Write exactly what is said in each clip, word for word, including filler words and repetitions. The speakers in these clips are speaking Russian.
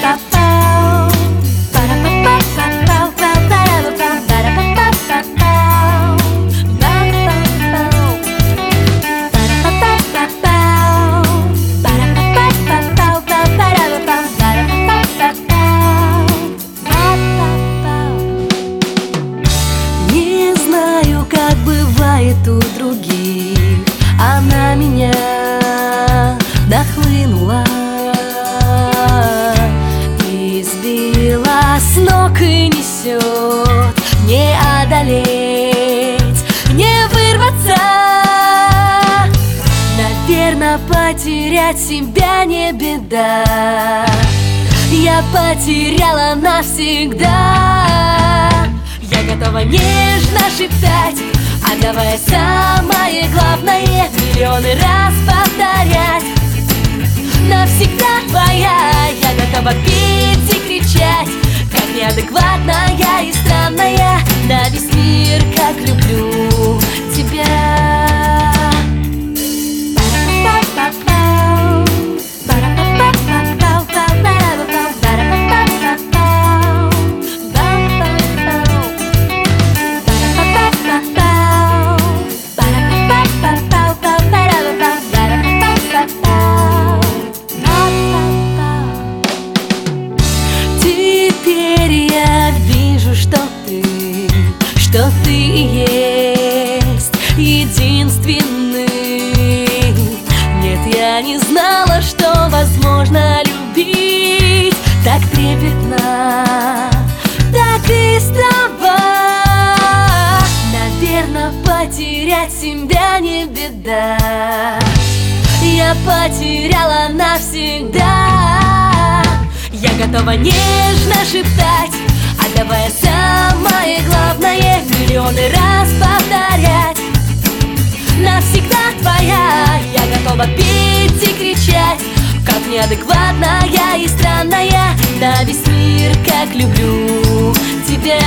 У других она меня нахлынула и сбила с ног, и несет не одолеть, не вырваться. Наверно, потерять себя не беда, я потеряла навсегда. Я готова нежно шептать, отдавая самое главное, миллионы раз повторять: навсегда твоя. Я готова петь и кричать, как неадекватная и странная, на весь мир, как люблю тебя. Что ты и есть единственный. Нет, я не знала, что возможно любить так трепетно, так истово. Наверно, потерять себя не беда, я потеряла навсегда. Я готова нежно шептать, отдавая самое главное, миллионы раз повторять: навсегда твоя. Я готова петь и кричать, как неадекватная и странная, на весь мир, как люблю тебя.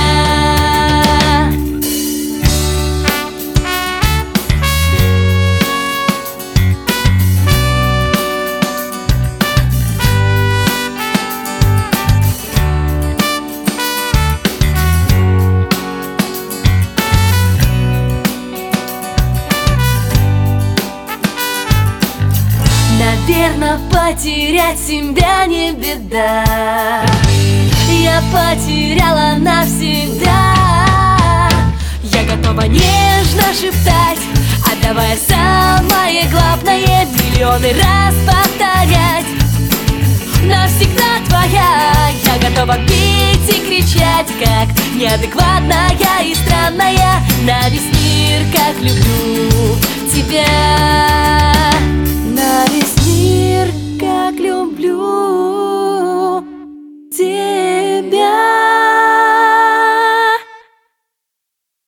Наверно, потерять себя не беда, я потеряла навсегда. Я готова нежно шептать, отдавая самое главное, миллионы раз повторять: навсегда твоя. Я готова петь и кричать, как неадекватная и странная, на весь мир, как люблю